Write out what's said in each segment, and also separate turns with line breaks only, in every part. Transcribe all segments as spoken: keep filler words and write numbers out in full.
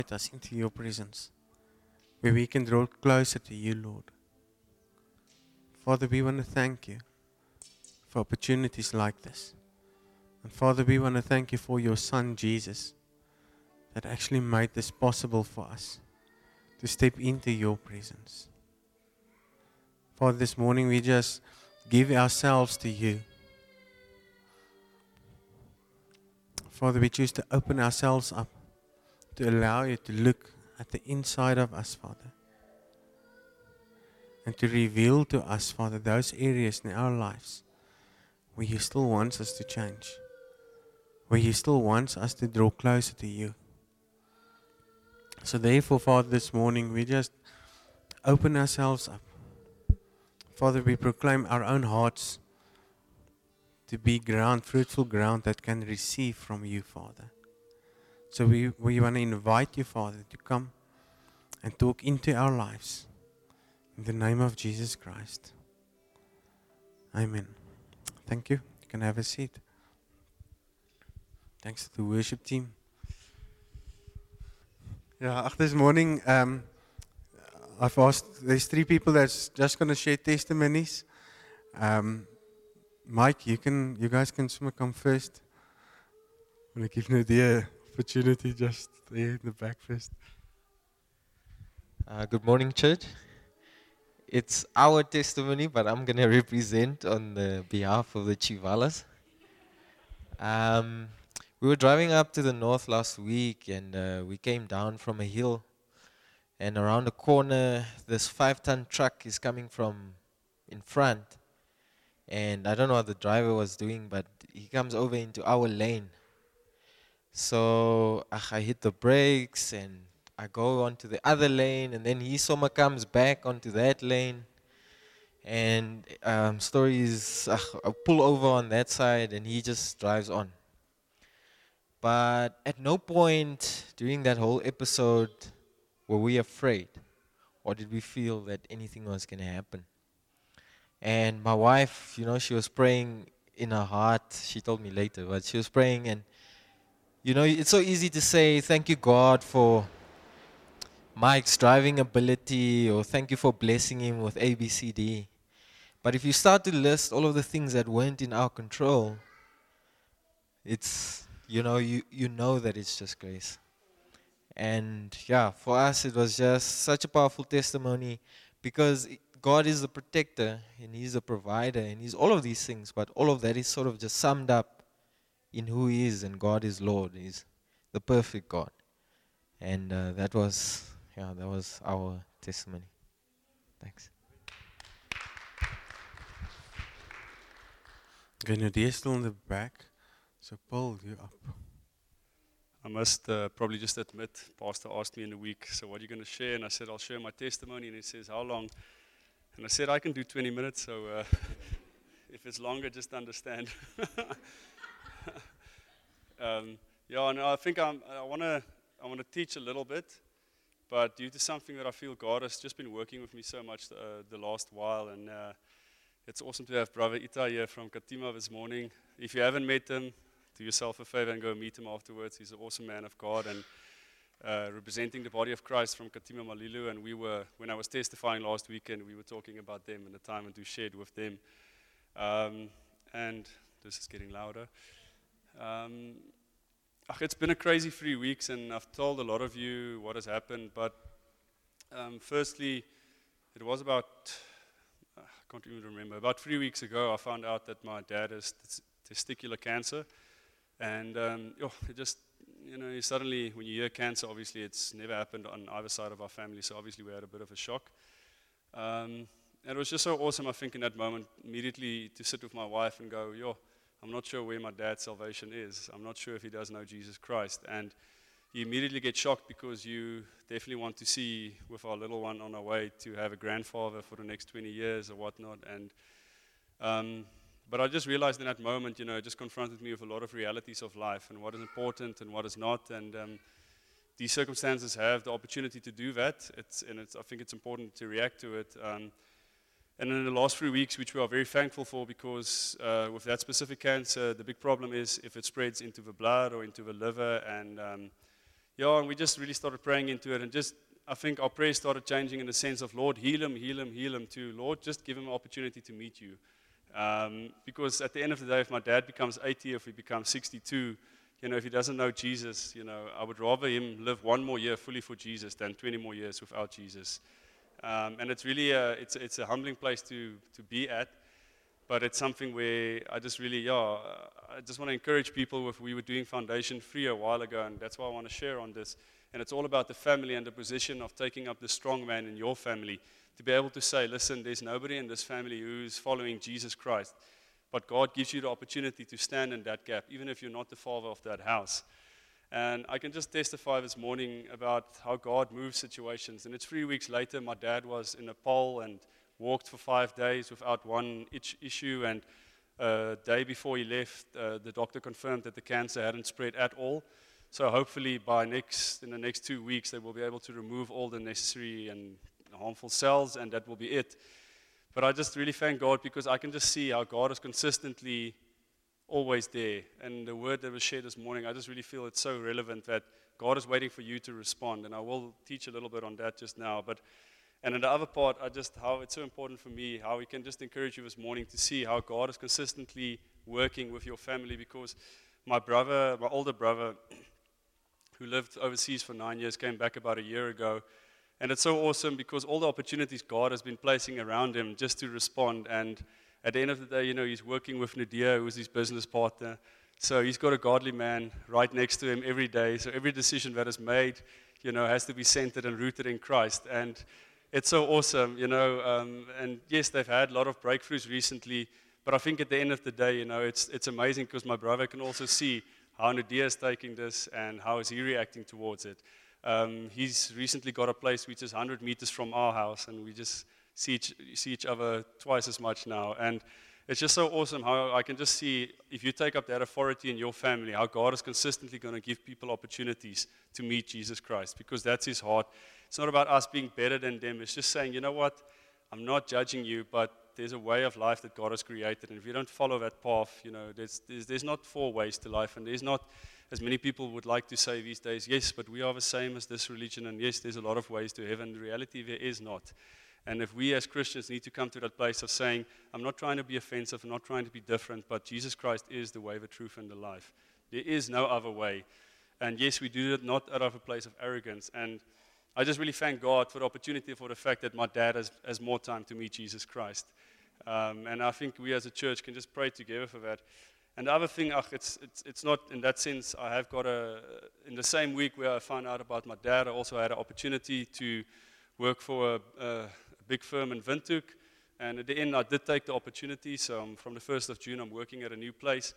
us into your presence, where we can draw closer to you, Lord. Father, we want to thank you for opportunities like this. And Father, we want to thank you for your Son, Jesus, that actually made this possible for us to step into your presence. Father, this morning we just give ourselves to you. Father, we choose to open ourselves up to allow you to look at the inside of us, Father, and to reveal to us, Father, those areas in our lives where you still want us to change, where you still want us to draw closer to you. So therefore, Father, this morning we just open ourselves up. Father, we proclaim our own hearts to be ground, fruitful ground that can receive from you, Father. So we, we want to invite you, Father, to come and talk into our lives. In the name of Jesus Christ. Amen. Thank you. You can have a seat. Thanks to the worship team. Yeah, this morning, um, I've asked, there's three people that's just going to share testimonies. Um, Mike, you can, you guys can come first. I'm going to give Nadia opportunity just there in the back first.
Uh, good morning, church. It's our testimony, but I'm going to represent on the behalf of the Chivalas. Um, we were driving up to the north last week, and uh, we came down from a hill. And around the corner, this five-ton truck is coming from in front. And I don't know what the driver was doing, but he comes over into our lane. So uh, I hit the brakes, and I go onto the other lane, and then he somehow comes back onto that lane. And um, stories, uh, I pull over on that side, and he just drives on. But at no point during that whole episode were we afraid, or did we feel that anything was going to happen. And my wife, you know, she was praying in her heart. She told me later, but she was praying, and you know, it's so easy to say, thank you, God, for Mike's driving ability, or thank you for blessing him with A, B, C, D. But if you start to list all of the things that weren't in our control, it's, you know, you, you know that it's just grace. And yeah, for us, it was just such a powerful testimony, because God is the protector, and He's the provider, and He's all of these things, but all of that is sort of just summed up in who He is, and God is Lord. He's the perfect God. And uh, that was, yeah, that was our testimony. Thanks.
Okay, Nadia still in the back. So Paul, you up.
I must uh, probably just admit, Pastor asked me in the week, so what are you going to share? And I said, I'll share my testimony. And he says, how long? And I said, I can do twenty minutes, so uh, if it's longer, just understand. um, yeah, no, I think I'm, I want to I want to teach a little bit, but due to something that I feel God has just been working with me so much uh, the last while, and uh, it's awesome to have Brother Ita here from Katima this morning. If you haven't met him, do yourself a favor and go meet him afterwards. He's an awesome man of God, and uh, representing the body of Christ from Katima Malilu. And we were, when I was testifying last weekend, we were talking about them and the time and to shared with them. Um, and this is getting louder. Um, it's been a crazy three weeks, and I've told a lot of you what has happened. But um, firstly, it was about, I can't even remember, about three weeks ago, I found out that my dad has testicular cancer. And um, oh, it just, you know, you suddenly, when you hear cancer, obviously it's never happened on either side of our family, so obviously we had a bit of a shock. Um, and it was just so awesome, I think, in that moment, immediately to sit with my wife and go, yo, I'm not sure where my dad's salvation is. I'm not sure if he does know Jesus Christ. And you immediately get shocked because you definitely want to see with our little one on our way to have a grandfather for the next twenty years or whatnot. And um, But I just realized in that moment, you know, it just confronted me with a lot of realities of life and what is important and what is not. And um, these circumstances have the opportunity to do that. It's, and it's, I think it's important to react to it. Um, and in the last three weeks, which we are very thankful for, because uh, with that specific cancer, the big problem is if it spreads into the blood or into the liver. And um, yeah, and we just really started praying into it, and just I think our prayers started changing in the sense of, Lord, heal him, heal him, heal him, to Lord, just give him an opportunity to meet you. Um, because at the end of the day, if my dad becomes eighty, if he becomes sixty-two, you know, if he doesn't know Jesus, you know, I would rather him live one more year fully for Jesus than twenty more years without Jesus. Um, and it's really a, it's, it's a humbling place to, to be at. But it's something where I just really, yeah, I just want to encourage people. With, we were doing Foundation Free a while ago, and that's why I want to share on this. And it's all about the family and the position of taking up the strong man in your family. To be able to say, listen, there's nobody in this family who's following Jesus Christ. But God gives you the opportunity to stand in that gap, even if you're not the father of that house. And I can just testify this morning about how God moves situations. And it's three weeks later, my dad was in Nepal and walked for five days without one itch issue. And a day before he left, uh, the doctor confirmed that the cancer hadn't spread at all. So hopefully by next, in the next two weeks, they will be able to remove all the necessary and harmful cells, and that will be it. But I just really thank God, because I can just see how God is consistently always there. And the word that was shared this morning, I just really feel it's so relevant that God is waiting for you to respond. And I will teach a little bit on that just now. But and in the other part, I just how it's so important for me, how we can just encourage you this morning to see how God is consistently working with your family. Because my brother, my older brother, who lived overseas for nine years, came back about a year ago. And it's so awesome because all the opportunities God has been placing around him just to respond. And at the end of the day, you know, he's working with Nadia, who's his business partner. So he's got a godly man right next to him every day. So every decision that is made, you know, has to be centered and rooted in Christ. And it's so awesome, you know. Um, and yes, they've had a lot of breakthroughs recently. But I think at the end of the day, you know, it's it's amazing because my brother can also see how Nadia is taking this and how is he reacting towards it. Um, he's recently got a place which is one hundred meters from our house, and we just see each, see each other twice as much now. And it's just so awesome how I can just see, if you take up that authority in your family, how God is consistently going to give people opportunities to meet Jesus Christ, because that's his heart. It's not about us being better than them. It's just saying, you know what, I'm not judging you, but there's a way of life that God has created. And if you don't follow that path, you know, there's, there's, there's not four ways to life, and there's not, as many people would like to say these days, yes, but we are the same as this religion, and yes, there's a lot of ways to heaven. The reality, there is not. And if we as Christians need to come to that place of saying, I'm not trying to be offensive, I'm not trying to be different, but Jesus Christ is the way, the truth, and the life. There is no other way. And yes, we do it not out of a place of arrogance. And I just really thank God for the opportunity, for the fact that my dad has, has more time to meet Jesus Christ. Um, and I think we as a church can just pray together for that. And the other thing, ach, it's, it's, it's not in that sense. I have got a, in the same week where I found out about my dad, I also had an opportunity to work for a, a big firm in Windhoek. And at the end, I did take the opportunity. So um, from the first of June, I'm working at a new place.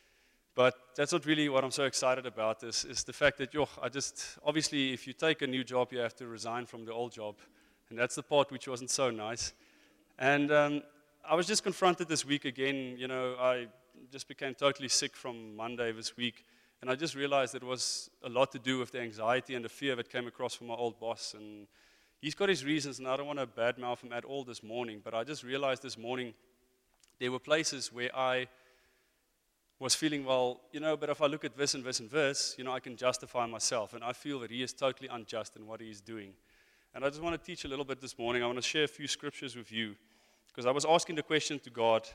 But that's not really what I'm so excited about, is, is the fact that, yo, I just, obviously, if you take a new job, you have to resign from the old job. And that's the part which wasn't so nice. And um, I was just confronted this week again. You know, I just became totally sick from Monday this week, and I just realized it was a lot to do with the anxiety and the fear that came across from my old boss. And he's got his reasons, and I don't want to badmouth him at all this morning, but I just realized this morning there were places where I was feeling, well, you know, but if I look at this and this and this, you know, I can justify myself, and I feel that he is totally unjust in what he is doing. And I just want to teach a little bit this morning. I want to share a few scriptures with you, because I was asking the question to God.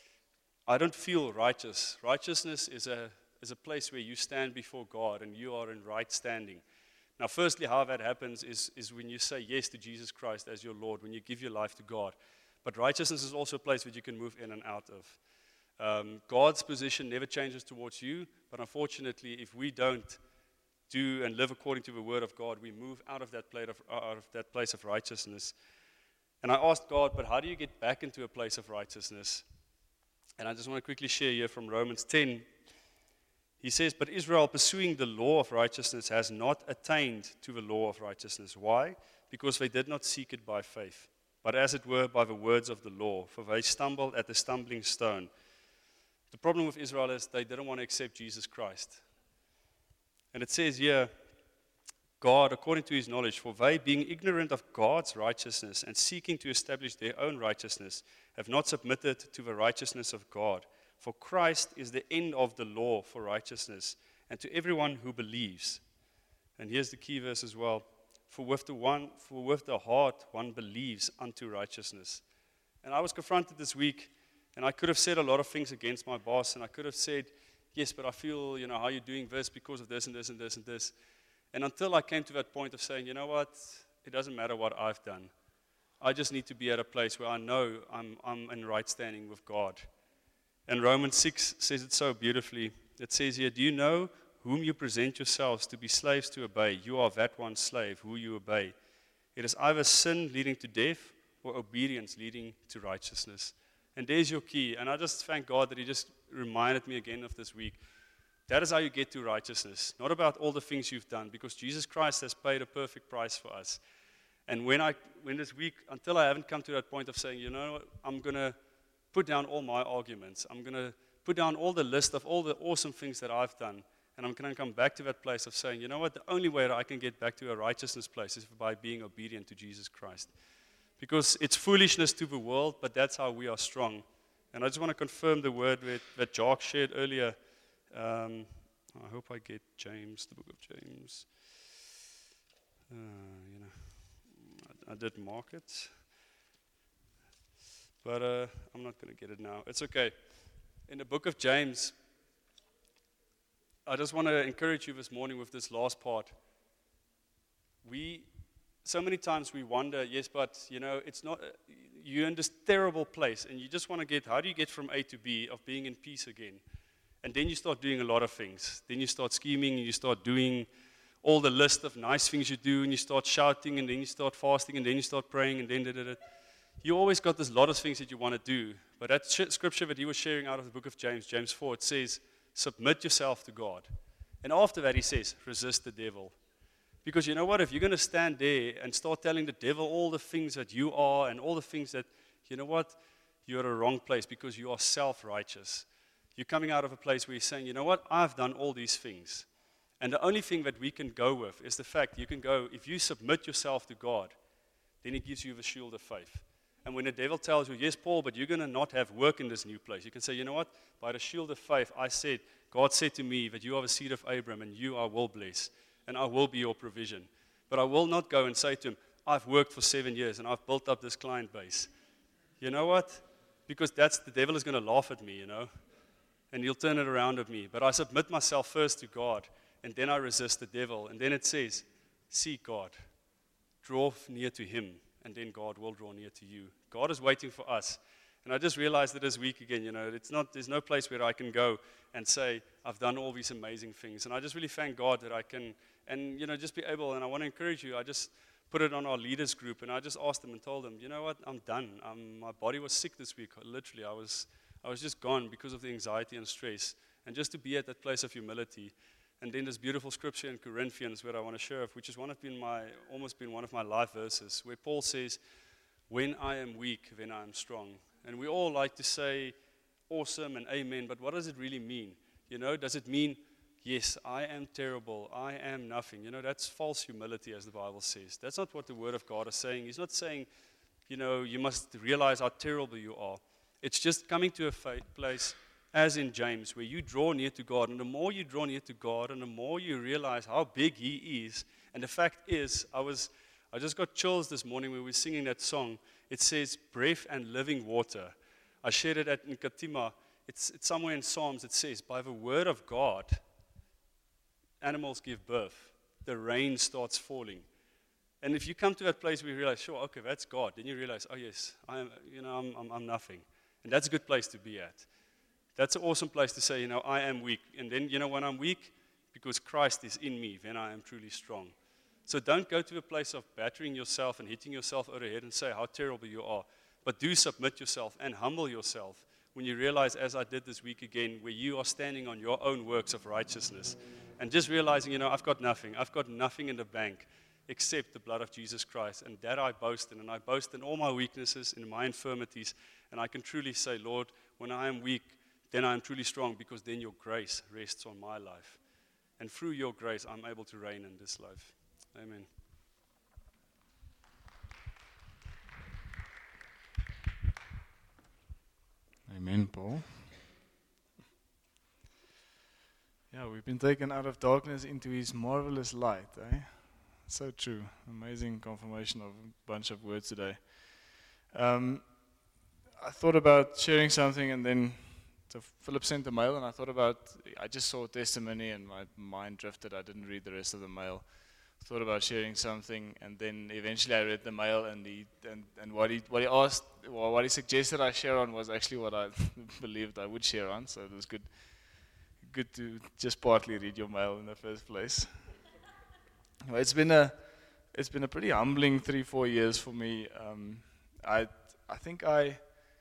I don't feel righteous. Righteousness is a is a place where you stand before God and you are in right standing. Now, firstly, how that happens is, is when you say yes to Jesus Christ as your Lord, when you give your life to God. But righteousness is also a place where you can move in and out of. Um, God's position never changes towards you, but unfortunately, if we don't do and live according to the Word of God, we move out of that place of, out of that place of righteousness. And I asked God, but how do you get back into a place of righteousness? And I just want to quickly share here from Romans ten. He says, but Israel, pursuing the law of righteousness, has not attained to the law of righteousness. Why? Because they did not seek it by faith, but as it were by the words of the law, for they stumbled at the stumbling stone. The problem with Israel is they didn't want to accept Jesus Christ. And it says here, God, according to his knowledge, for they, being ignorant of God's righteousness and seeking to establish their own righteousness, have not submitted to the righteousness of God. For Christ is the end of the law for righteousness, and to everyone who believes. And here's the key verse as well. For with the one, for with the heart one believes unto righteousness. And I was confronted this week, and I could have said a lot of things against my boss, and I could have said, yes, but I feel, you know, how you're doing this because of this and this and this and this. And until I came to that point of saying, you know what, it doesn't matter what I've done. I just need to be at a place where I know I'm, I'm in right standing with God. And Romans six says it so beautifully. It says here, do you know whom you present yourselves to be slaves to obey? You are that one slave who you obey. It is either sin leading to death or obedience leading to righteousness. And there's your key. And I just thank God that He just reminded me again of this week. That is how you get to righteousness. Not about all the things you've done, because Jesus Christ has paid a perfect price for us. And when I, when this week, until I haven't come to that point of saying, you know what, I'm going to put down all my arguments. I'm going to put down all the list of all the awesome things that I've done. And I'm going to come back to that place of saying, you know what, the only way that I can get back to a righteousness place is by being obedient to Jesus Christ. Because it's foolishness to the world, but that's how we are strong. And I just want to confirm the word with, that Jock shared earlier. Um, I hope I get James, the book of James. Uh, you know, I, I did mark it. But uh, I'm not going to get it now. It's okay. In the book of James, I just want to encourage you this morning with this last part. We, so many times we wonder, yes, but, you know, it's not, you're in this terrible place, and you just want to get, how do you get from A to B of being in peace again? And then you start doing a lot of things. Then you start scheming, and you start doing all the list of nice things you do, and you start shouting, and then you start fasting, and then you start praying, and then da, da, da. You always got this lot of things that you want to do. But that sh- scripture that he was sharing out of the book of James, James four, it says, submit yourself to God. And after that, he says, resist the devil. Because you know what? If you're going to stand there and start telling the devil all the things that you are and all the things that, you know what? You're at a wrong place because you are self-righteous. You're coming out of a place where you're saying, you know what? I've done all these things. And the only thing that we can go with is the fact you can go, if you submit yourself to God, then he gives you the shield of faith. And when the devil tells you, yes, Paul, but you're going to not have work in this new place, you can say, you know what? By the shield of faith, I said, God said to me that you are the seed of Abraham and you I will bless and I will be your provision. But I will not go and say to him, I've worked for seven years and I've built up this client base. You know what? Because that's the devil is going to laugh at me, you know, and he'll turn it around at me. But I submit myself first to God, and then I resist the devil. And then it says, seek God, draw near to him, and then God will draw near to you. God is waiting for us. And I just realized that this week again, you know, it's not, there's no place where I can go and say, I've done all these amazing things. And I just really thank God that I can, and, you know, just be able, and I want to encourage you, I just put it on our leaders group, and I just asked them and told them, you know what, I'm done. I'm, my body was sick this week, literally. I was, I was just gone because of the anxiety and stress. And just to be at that place of humility. And then this beautiful scripture in Corinthians where I want to share, which has one of been my, almost been one of my life verses, where Paul says, when I am weak, then I am strong. And we all like to say awesome and amen, but what does it really mean? You know, does it mean, yes, I am terrible, I am nothing? You know, that's false humility, as the Bible says. That's not what the Word of God is saying. He's not saying, you know, you must realize how terrible you are. It's just coming to a fa- place, as in James, where you draw near to God. And the more you draw near to God, and the more you realize how big He is. And the fact is, I was, I just got chills this morning when we were singing that song. It says, breath and living water. I shared it at Nkatima. It's, it's somewhere in Psalms. It says, by the word of God, animals give birth. The rain starts falling. And if you come to that place where you realize, sure, okay, that's God, then you realize, oh yes, I am, you know, I'm, I'm, I'm nothing. And that's a good place to be at. That's an awesome place to say, you know, I am weak. And then, you know, when I'm weak, because Christ is in me, then I am truly strong. So don't go to a place of battering yourself and hitting yourself over the head and say how terrible you are. But do submit yourself and humble yourself when you realize, as I did this week again, where you are standing on your own works of righteousness. And just realizing, you know, I've got nothing. I've got nothing in the bank except the blood of Jesus Christ. And that I boast in. And I boast in all my weaknesses, in my infirmities. And I can truly say, Lord, when I am weak, then I am truly strong, because then your grace rests on my life. And through your grace, I'm able to reign in this life. Amen.
Amen, Paul. Yeah, we we've been taken out of darkness into His marvelous light. Eh? So true. Amazing confirmation of a bunch of words today. Um, I thought about sharing something, and then so Philip sent the mail, and I thought about, I just saw a testimony, and my mind drifted. I didn't read the rest of the mail. Thought about sharing something, and then eventually I read the mail, and he and, and what he what he asked, well, what he suggested I share on was actually what I believed I would share on. So it was good, good to just partly read your mail in the first place. Well, it's been a it's been a pretty humbling three four years for me. Um, I I think I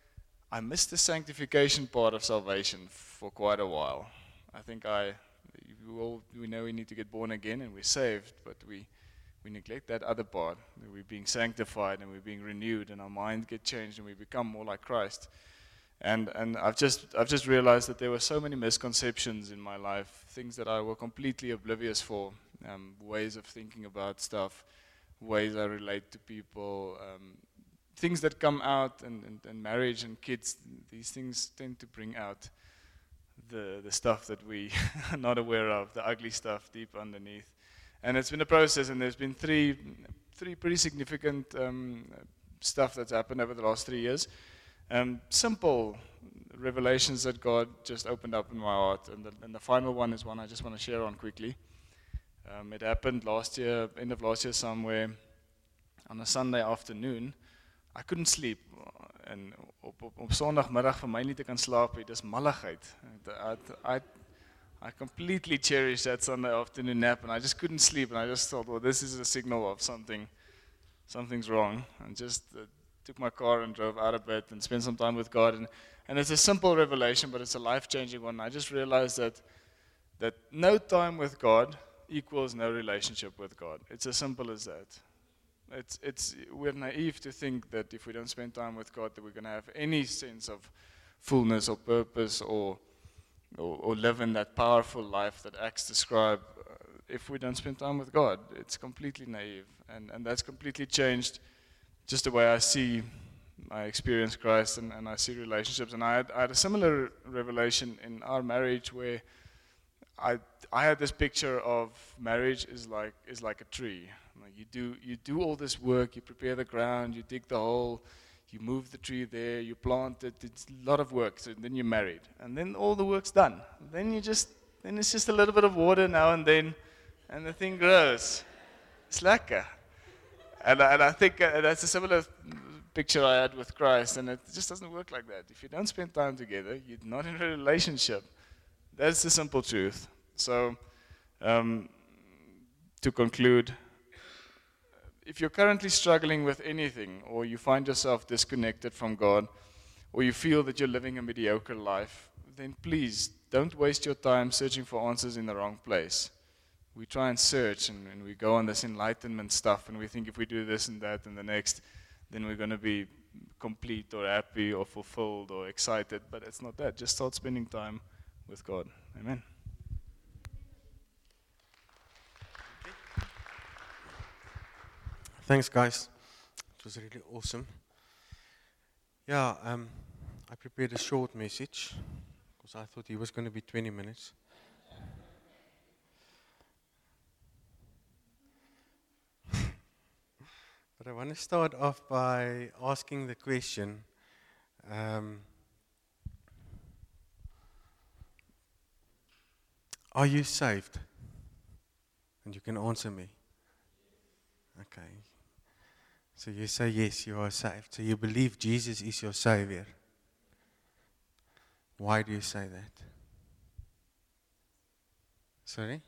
I missed the sanctification part of salvation for quite a while. I think I. We, all, we know we need to get born again and we're saved, but we, we neglect that other part. That we're being sanctified and we're being renewed, and our mind get changed and we become more like Christ. And and I've just I've just realized that there were so many misconceptions in my life, things that I were completely oblivious for, um, ways of thinking about stuff, ways I relate to people, um, things that come out, and, and, and marriage and kids. These things tend to bring out the the stuff that we are not aware of, the ugly stuff deep underneath. And it's been a process, and there's been three three pretty significant um, stuff that's happened over the last three years. Um, simple revelations that God just opened up in my heart, and the, and the final one is one I just want to share on quickly. Um, it happened last year, end of last year somewhere, on a Sunday afternoon. I couldn't sleep. En op op op Sondagmiddag vir my nie te kan slaap, dit is malligheid. I, I, I completely cherished that Sunday afternoon nap, and I just couldn't sleep, and I just thought, well, this is a signal of something, something's wrong, and just uh, took my car and drove out of bed and spent some time with God, and, and it's a simple revelation, but it's a life-changing one. I just realized that that no time with God equals no relationship with God. It's as simple as that. It's, it's, we're naive to think that if we don't spend time with God, that we're going to have any sense of fullness or purpose, or, or, or live in that powerful life that Acts describe. Uh, if we don't spend time with God, it's completely naive, and, and that's completely changed just the way I see, I experience Christ, and, and I see relationships. And I had, I had a similar revelation in our marriage, where I I had this picture of marriage is like is like a tree. Like you do you do all this work, you prepare the ground, you dig the hole, you move the tree there, you plant it. It's a lot of work. So then you're married, and then all the work's done. Then you just then it's just a little bit of water now and then, and the thing grows. It's lekker. And I, and I think uh, that's a similar picture I had with Christ, and it just doesn't work like that. If you don't spend time together, you're not in a relationship. That's the simple truth. So, um, to conclude, if you're currently struggling with anything, or you find yourself disconnected from God, or you feel that you're living a mediocre life, then please don't waste your time searching for answers in the wrong place. We try and search, and, and we go on this enlightenment stuff, and we think if we do this and that and the next, then we're going to be complete or happy or fulfilled or excited. But it's not that. Just start spending time with God. Amen.
Thanks, guys. It was really awesome. Yeah, um, I prepared a short message because I thought he was going to be twenty minutes. But I want to start off by asking the question, um, are you saved? And you can answer me. Okay. So you say yes, you are saved. So you believe Jesus is your Savior. Why do you say that? Sorry?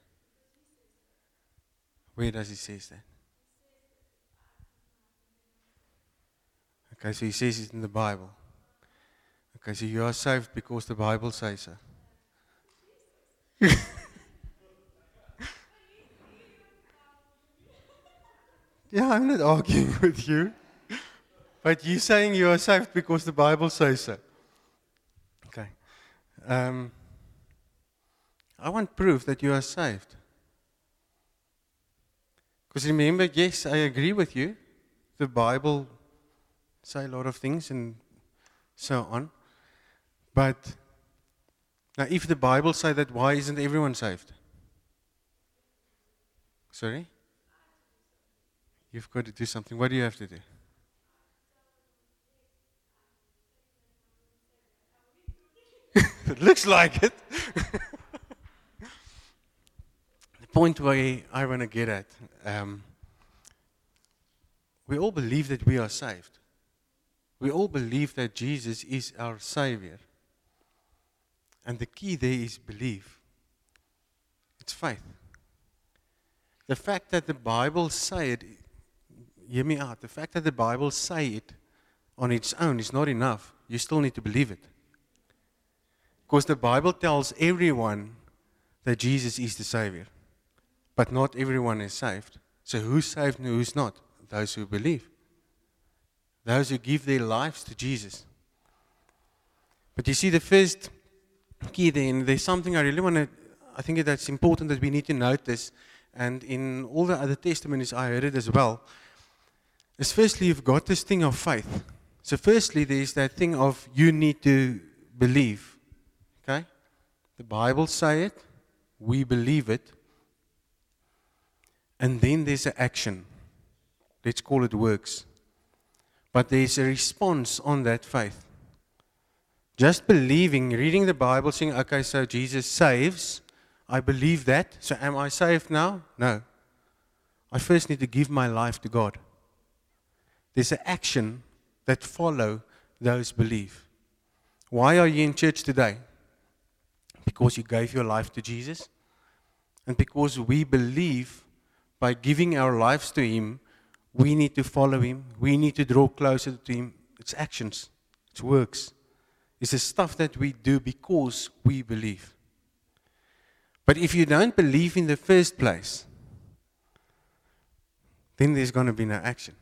Where does he say that? Okay, so he says it in the Bible. Okay, so you are saved because the Bible says so. Yeah, I'm not arguing with you. But you're saying you are saved because the Bible says so. Okay. Um, I want proof that you are saved. Because remember, yes, I agree with you. The Bible say a lot of things and so on. But now if the Bible say that, why isn't everyone saved? Sorry? You've got to do something. What do you have to do? It looks like it. The point where I want to get at, um, we all believe that we are saved. We all believe that Jesus is our Savior. And the key there is belief. It's faith. The fact that the Bible say it, hear me out, the fact that the Bible say it on its own is not enough. You still need to believe it. Because the Bible tells everyone that Jesus is the Savior. But not everyone is saved. So who's saved and who's not? Those who believe. Those who give their lives to Jesus. But you see, the first key there, and there's something I really want to, I think that's important that we need to notice, and in all the other testimonies I heard it as well, is firstly you've got this thing of faith. So firstly there's that thing of you need to believe. Okay? The Bible say it, we believe it, and then there's an action. Let's call it works. But there's a response on that faith. Just believing, reading the Bible, saying, okay, so Jesus saves, I believe that, so am I saved now? No. I first need to give my life to God. There's an action that follow those belief. Why are you in church today? Because you gave your life to Jesus, and because we believe by giving our lives to Him, we need to follow Him, we need to draw closer to Him. It's actions, it's works. It's the stuff that we do because we believe. But if you don't believe in the first place, then there's going to be no action.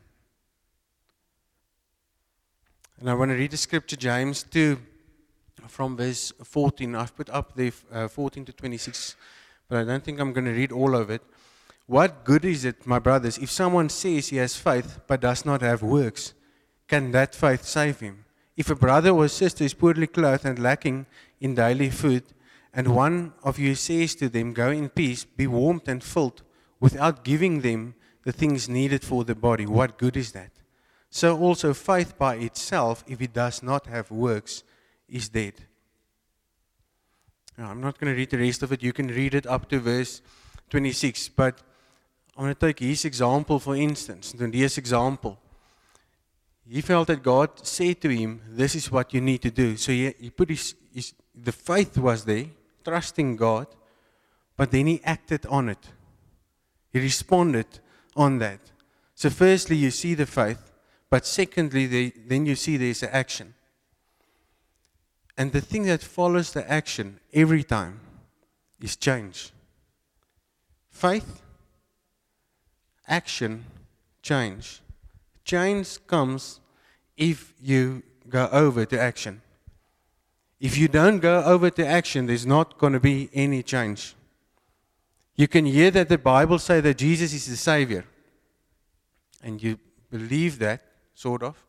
And I want to read the scripture, James two, from verse fourteen. I've put up there uh, fourteen to twenty-six, but I don't think I'm going to read all of it. What good is it, my brothers, if someone says he has faith but does not have works? Can that faith save him? If a brother or sister is poorly clothed and lacking in daily food, and one of you says to them, go in peace, be warmed and filled, without giving them the things needed for the body, what good is that? So also faith by itself, if it does not have works, is dead. Now, I'm not going to read the rest of it. You can read it up to verse twenty-six, but I'm going to take his example, for instance, Ntondia's example. He felt that God said to him, this is what you need to do. So he, he put his, his, the faith was there, trusting God, but then he acted on it. He responded on that. So firstly, you see the faith, but secondly, they, then you see there's an action. And the thing that follows the action every time is change. Faith, action, change. Change comes if you go over to action. If you don't go over to action, there's not going to be any change. You can hear that the Bible say that Jesus is the Savior. And you believe that, sort of.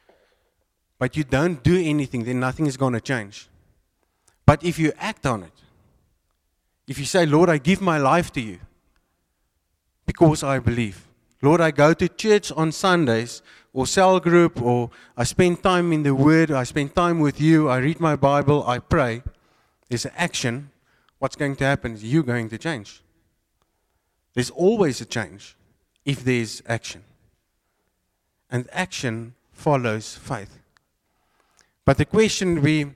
But you don't do anything, then nothing is going to change. But if you act on it, if you say, Lord, I give my life to you because I believe. Lord, I go to church on Sundays or cell group, or I spend time in the Word, I spend time with you, I read my Bible, I pray. There's an action. What's going to happen is you're going to change. There's always a change if there's action. And action follows faith. But the question we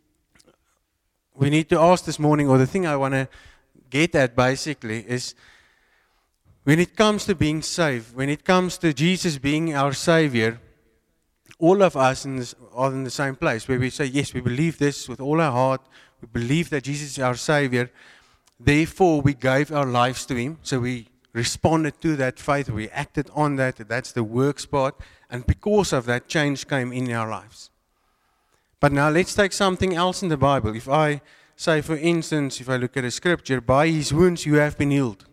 we need to ask this morning, or the thing I want to get at basically, is when it comes to being saved, when it comes to Jesus being our Savior, all of us in this, are in the same place where we say, yes, we believe this with all our heart. We believe that Jesus is our Savior. Therefore, we gave our lives to Him. So we responded to that faith. We acted on that. That's the works part. And because of that, change came in our lives. But now let's take something else in the Bible. If I say, for instance, if I look at a scripture, by His wounds you have been healed.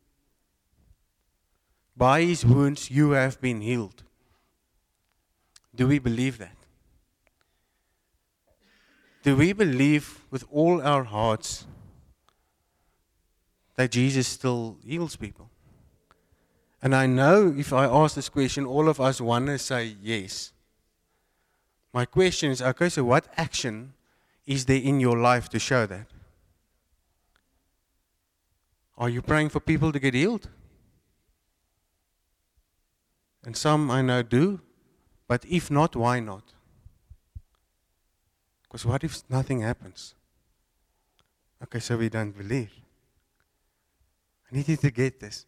By His wounds you have been healed. Do we believe that? Do we believe with all our hearts that Jesus still heals people? And I know if I ask this question, all of us want to say yes. My question is, okay, so what action is there in your life to show that? Are you praying for people to get healed? And some I know do, but if not, why not? Because what if nothing happens? Okay, so we don't believe. I need you to get this.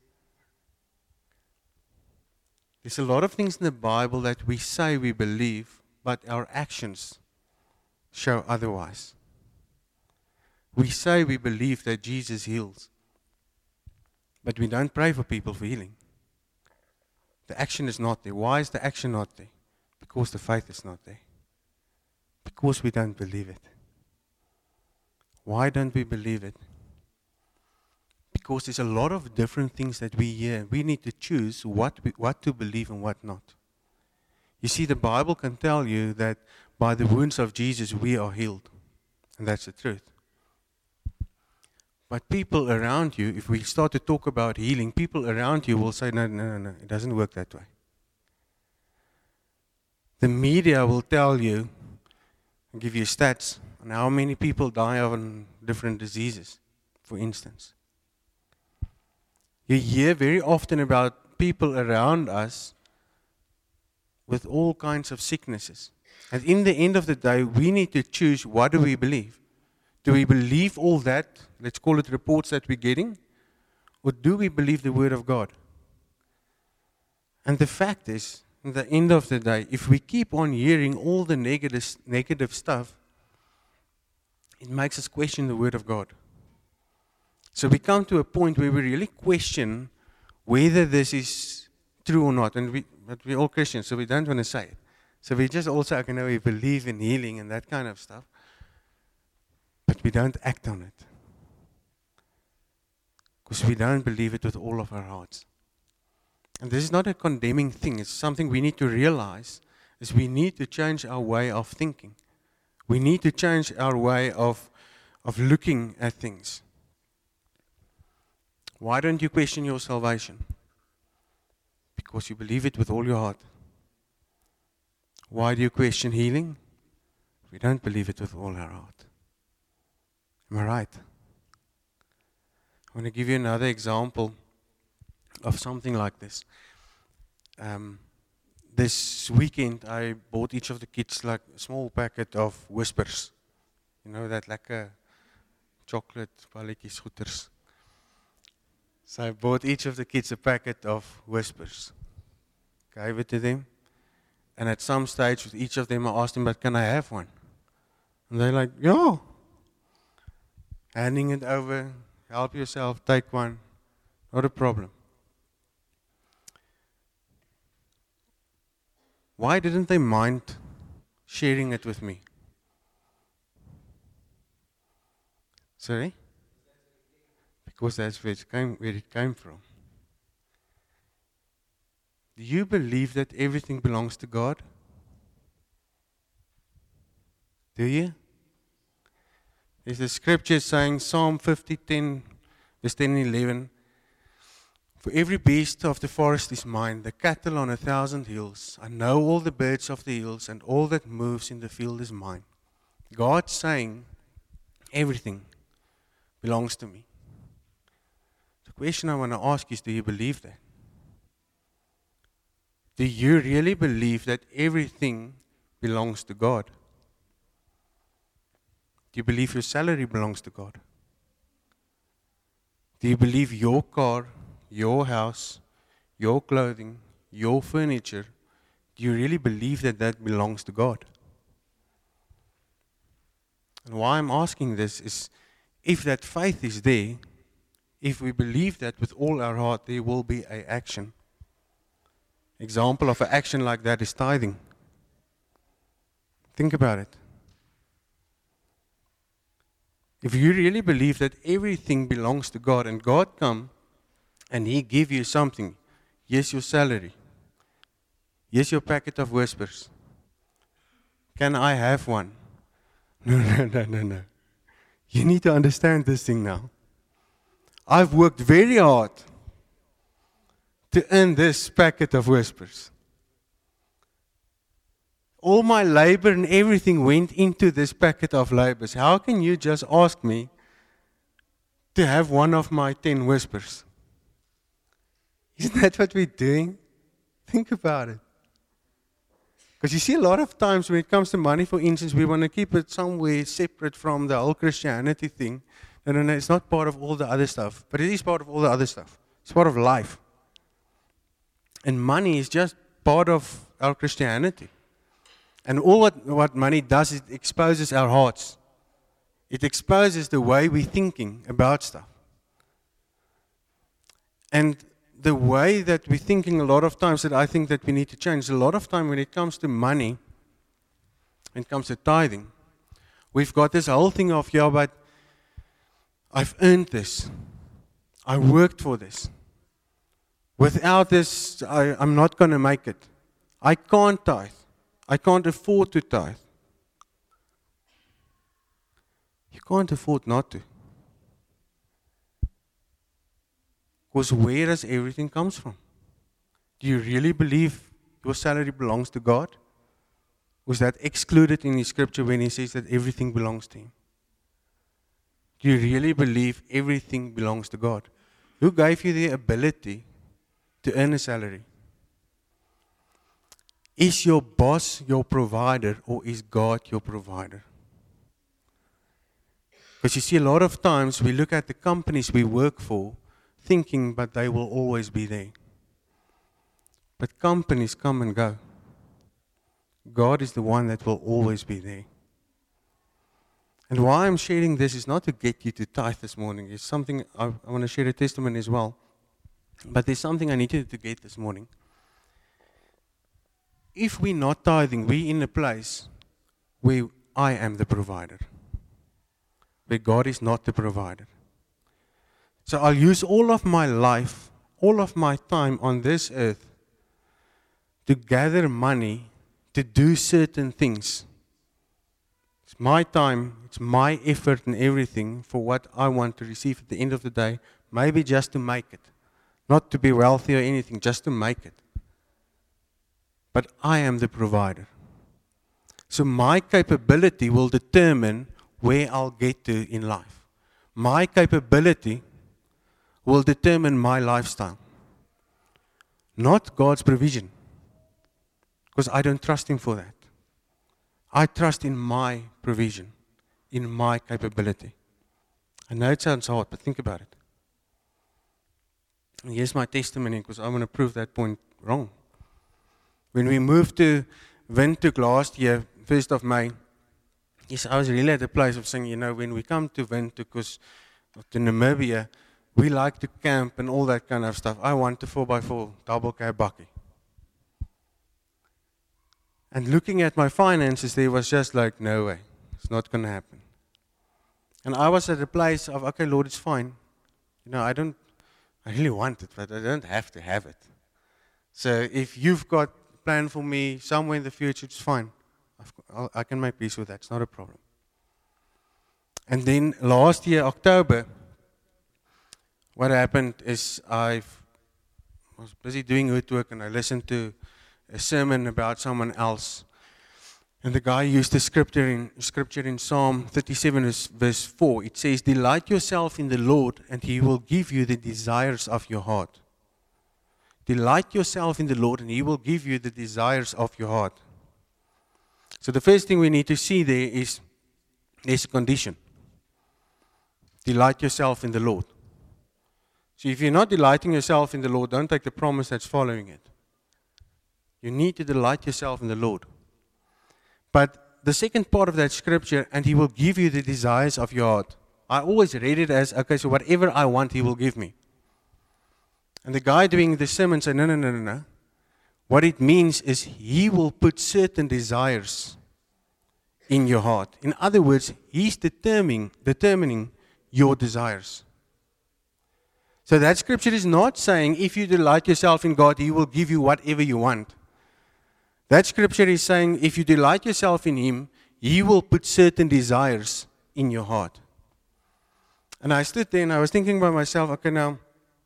There's a lot of things in the Bible that we say we believe, but our actions show otherwise. We say we believe that Jesus heals, but we don't pray for people for healing. The action is not there. Why is the action not there? Because the faith is not there. Because we don't believe it. Why don't we believe it? Because there's a lot of different things that we hear. We need to choose what we, what to believe and what not. You see, the Bible can tell you that by the wounds of Jesus we are healed. And that's the truth. But people around you, if we start to talk about healing, people around you will say, no, no, no, no, it doesn't work that way. The media will tell you, and give you stats on how many people die of different diseases, for instance. You hear very often about people around us with all kinds of sicknesses. And in the end of the day, we need to choose, what do we believe? Do we believe all that, let's call it reports that we're getting, or do we believe the Word of God? And the fact is, at the end of the day, if we keep on hearing all the negative, negative stuff, it makes us question the Word of God. So we come to a point where we really question whether this is true or not. And we, but we're all Christians, so we don't want to say it. So we just also, I know we believe in healing and that kind of stuff, but we don't act on it. Because we don't believe it with all of our hearts. And this is not a condemning thing. It's something we need to realize, is we need to change our way of thinking. We need to change our way of, of looking at things. Why don't you question your salvation? Because you believe it with all your heart. Why do you question healing? We don't believe it with all our heart. Am I right? I want to give you another example of something like this. Um, this weekend, I bought each of the kids like a small packet of Whispers. You know, that lekker chocolate balletjies goeters. So I bought each of the kids a packet of Whispers. Gave it to them. And at some stage with each of them, I asked them, but can I have one? And they're like, yeah. Handing it over, help yourself, take one. Not a problem. Why didn't they mind sharing it with me? Sorry? Because that's where it came, where it came from. Do you believe that everything belongs to God? Do you? There's a scripture saying, Psalm fifty, ten, verse ten and eleven, for every beast of the forest is mine, the cattle on a thousand hills. I know all the birds of the hills, and all that moves in the field is mine. God's saying, everything belongs to me. The question I want to ask is, do you believe that? Do you really believe that everything belongs to God? Do you believe your salary belongs to God? Do you believe your car, your house, your clothing, your furniture, do you really believe that that belongs to God? And why I'm asking this is, if that faith is there, if we believe that with all our heart, there will be an action. Example of an action like that is tithing. Think about it. If you really believe that everything belongs to God, and God come and He give you something, here's your salary, here's your packet of Whispers. Can I have one? No, no, no, no, no. You need to understand this thing now. I've worked very hard to earn this packet of whispers. All my labor and everything went into this packet of labors. How can you just ask me to have one of my ten whispers? Isn't that what we're doing? Think about it. Because you see, a lot of times when it comes to money, for instance, we want to keep it somewhere separate from the whole Christianity thing. No, no, no, it's not part of all the other stuff. But it is part of all the other stuff. It's part of life. And money is just part of our Christianity. And all what, what money does is it exposes our hearts. It exposes the way we're thinking about stuff. And the way that we're thinking a lot of times that I think that we need to change, a lot of time when it comes to money, when it comes to tithing, we've got this whole thing of, yeah, but I've earned this. I worked for this. Without this, I, I'm not going to make it. I can't tithe. I can't afford to tithe. You can't afford not to. Because where does everything comes from? Do you really believe your salary belongs to God? Was that excluded in the scripture when he says that everything belongs to him? Do you really believe everything belongs to God? Who gave you the ability to earn a salary? Is your boss your provider or is God your provider? Because you see, a lot of times we look at the companies we work for thinking, but they will always be there. But companies come and go. God is the one that will always be there. And why I'm sharing this is not to get you to tithe this morning. It's something, I, I want to share a testimony as well. But there's something I needed to get this morning. If we're not tithing, we're in a place where I am the provider. Where God is not the provider. So I'll use all of my life, all of my time on this earth to gather money to do certain things. It's my time, it's my effort and everything for what I want to receive at the end of the day, maybe just to make it. Not to be wealthy or anything, just to make it. But I am the provider. So my capability will determine where I'll get to in life. My capability will determine my lifestyle. Not God's provision. Because I don't trust him for that. I trust in my provision, in my capability. I know it sounds hard, but think about it. And here's my testimony, because I want to prove that point wrong. When we moved to Windhoek last year, first of May, yes, I was really at the place of saying, you know, when we come to Windhoek, because to Namibia, we like to camp and all that kind of stuff. I want a four by four double cab bakkie. And looking at my finances, there was just like, no way, it's not going to happen. And I was at a place of, okay, Lord, it's fine. You know, I don't, I really want it, but I don't have to have it. So if you've got a plan for me somewhere in the future, it's fine. I've, I can make peace with that. It's not a problem. And then last year, October, what happened is I was busy doing hood work and I listened to a sermon about someone else. And the guy used the scripture in, scripture in Psalm thirty-seven, verse four. It says, delight yourself in the Lord and he will give you the desires of your heart. Delight yourself in the Lord and he will give you the desires of your heart. So the first thing we need to see there is there's a condition. Delight yourself in the Lord. So if you're not delighting yourself in the Lord, don't take the promise that's following it. You need to delight yourself in the Lord. But the second part of that scripture, and he will give you the desires of your heart. I always read it as, okay, so whatever I want, he will give me. And the guy doing the sermon said, no, no, no, no, no. What it means is he will put certain desires in your heart. In other words, he's determining, determining your desires. So that scripture is not saying if you delight yourself in God, he will give you whatever you want. That scripture is saying if you delight yourself in him, he will put certain desires in your heart. And I stood there and I was thinking by myself, okay, now,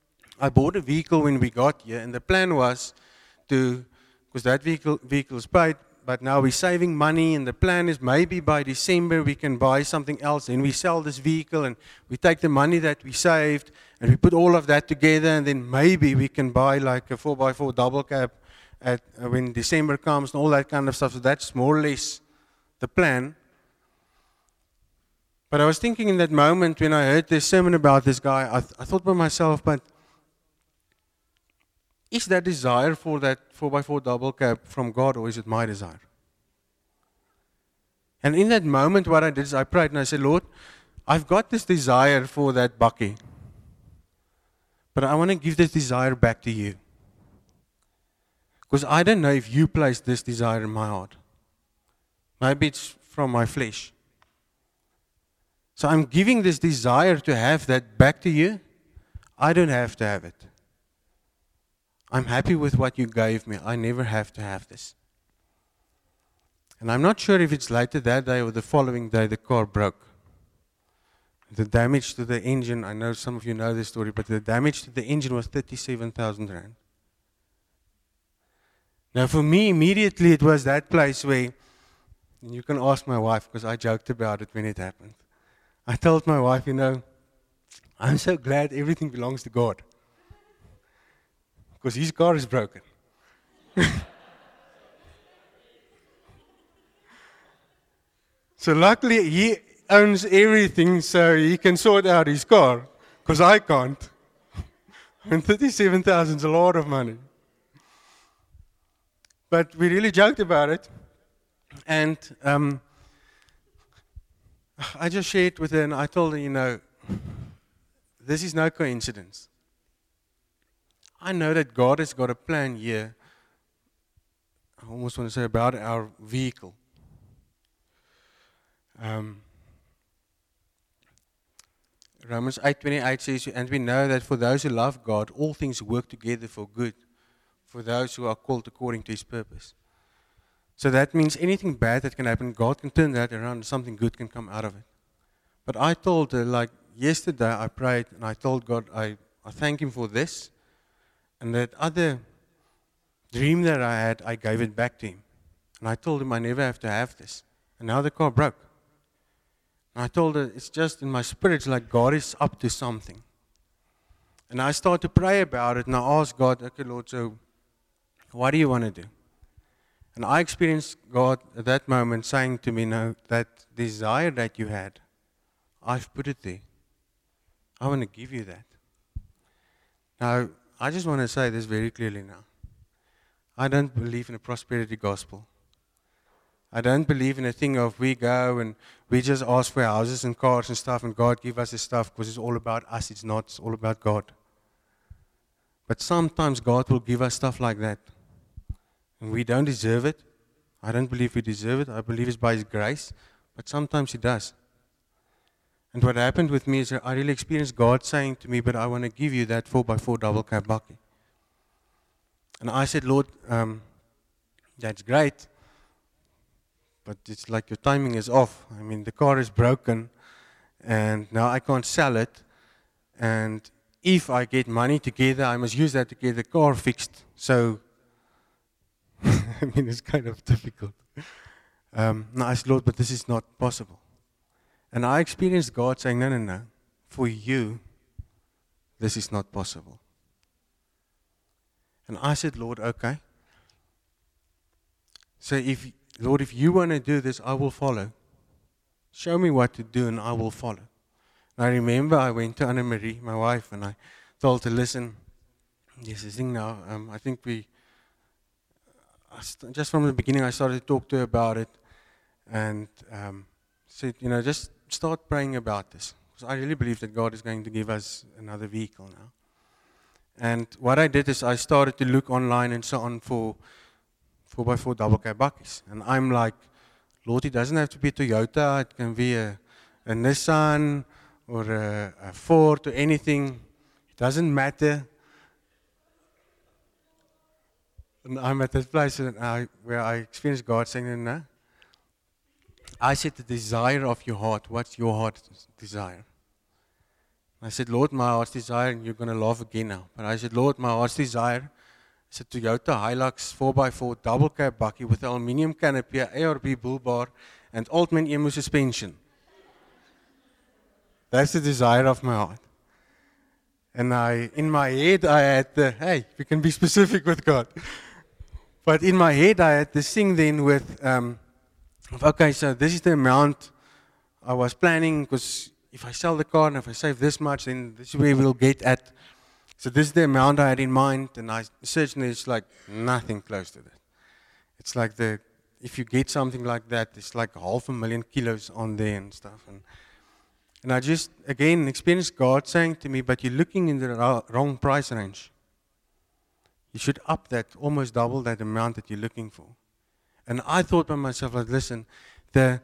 I bought a vehicle when we got here, and the plan was to, because that vehicle vehicle is paid, but now we're saving money, and the plan is maybe by December we can buy something else, and we sell this vehicle, and we take the money that we saved, and we put all of that together, and then maybe we can buy like a four by four double cab at uh, when December comes and all that kind of stuff. So that's more or less the plan. But I was thinking in that moment when I heard this sermon about this guy, I, th- I thought by myself, but is that desire for that four by four double cab from God, or is it my desire? And in that moment, what I did is I prayed and I said, Lord, I've got this desire for that bakkie, but I want to give this desire back to you. Because I don't know if you placed this desire in my heart. Maybe it's from my flesh. So I'm giving this desire to have that back to you. I don't have to have it. I'm happy with what you gave me. I never have to have this. And I'm not sure if it's later that day or the following day the car broke. The damage to the engine, I know some of you know this story, but the damage to the engine was thirty-seven thousand rand. Now for me, immediately it was that place where, and you can ask my wife because I joked about it when it happened. I told my wife, you know, I'm so glad everything belongs to God. Because his car is broken. So luckily he owns everything so he can sort out his car. Because I can't. And thirty-seven thousand is a lot of money. But we really joked about it. And um, I just shared with her and I told her, you know, this is no coincidence. I know that God has got a plan here. I almost want to say about our vehicle. Um, Romans eight twenty-eight says, and we know that for those who love God, all things work together for good, for those who are called according to His purpose. So that means anything bad that can happen, God can turn that around and something good can come out of it. But I told her, like yesterday I prayed and I told God, I, I thank Him for this. And that other dream that I had, I gave it back to Him. And I told Him I never have to have this. And now the car broke. And I told her, it's just in my spirit, it's like God is up to something. And I started to pray about it and I asked God, okay Lord, so what do you want to do? And I experienced God at that moment saying to me, no, that desire that you had, I've put it there. I want to give you that. Now, I just want to say this very clearly now. I don't believe in a prosperity gospel. I don't believe in a thing of we go and we just ask for houses and cars and stuff and God give us the stuff because it's all about us. It's not. It's all about God. But sometimes God will give us stuff like that. And we don't deserve it. I don't believe we deserve it. I believe it's by His grace. But sometimes He does. And what happened with me is that I really experienced God saying to me, but I want to give you that four by four double cab bakkie. And I said, Lord, um, that's great. But it's like your timing is off. I mean, the car is broken. And now I can't sell it. And if I get money together, I must use that to get the car fixed. So, I mean, it's kind of difficult. Um, no, I said, Lord, but this is not possible. And I experienced God saying, no, no, no. For you, this is not possible. And I said, Lord, okay. So if, Lord, if you want to do this, I will follow. Show me what to do and I will follow. And I remember I went to Anna Marie, my wife, and I told her, listen, there's this thing now. Um, I think we, I st- just from the beginning, I started to talk to her about it. And um, said, you know, just start praying about this. Because I really believe that God is going to give us another vehicle now. And what I did is I started to look online and so on for four by four double cab bakkies. And I'm like, Lord, it doesn't have to be a Toyota. It can be a, a Nissan or a, a Ford or anything. It doesn't matter. And I'm at this place and I, where I experienced God saying, no, no. I said the desire of your heart. What's your heart's desire? I said, Lord, my heart's desire, and you're going to laugh again now. But I said, Lord, my heart's desire is a Toyota Hilux four by four double cab bakkie with an aluminium canopy, A R B bull bar, and Altman Emu suspension. That's the desire of my heart. And I, in my head, I had the, hey, we can be specific with God. But in my head, I had this thing then with, um, okay, so this is the amount I was planning, because if I sell the car and if I save this much, then this is where we'll get at. So this is the amount I had in mind, and I searched, and it's like nothing close to that. It's like the, if you get something like that, it's like half a million kilos on there and stuff. And, and I just, again, experienced God saying to me, but you're looking in the ro- wrong price range. You should up that, almost double that amount that you're looking for. And I thought by myself, like, listen, the...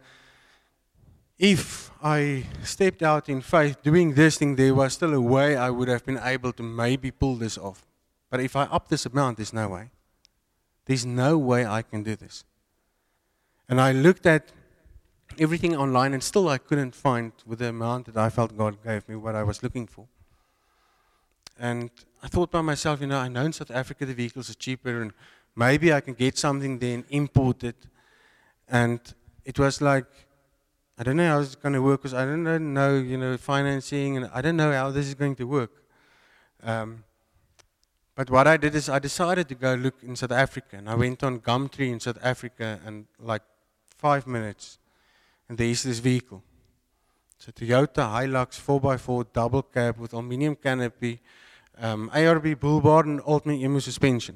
if I stepped out in faith doing this thing, there was still a way I would have been able to maybe pull this off. But if I up this amount, there's no way. There's no way I can do this. And I looked at everything online, and still I couldn't find with the amount that I felt God gave me what I was looking for. And I thought by myself, you know, I know in South Africa the vehicles are cheaper, and maybe I can get something there and import it. And it was like, I don't know how it's going to work, because I don't know, you know, financing, and I don't know how this is going to work. Um, but what I did is I decided to go look in South Africa, and I went on Gumtree in South Africa, and like five minutes, and there is this vehicle. It's a Toyota Hilux four by four double cab with aluminium canopy, um, A R B bull bar, and Altman Emu suspension,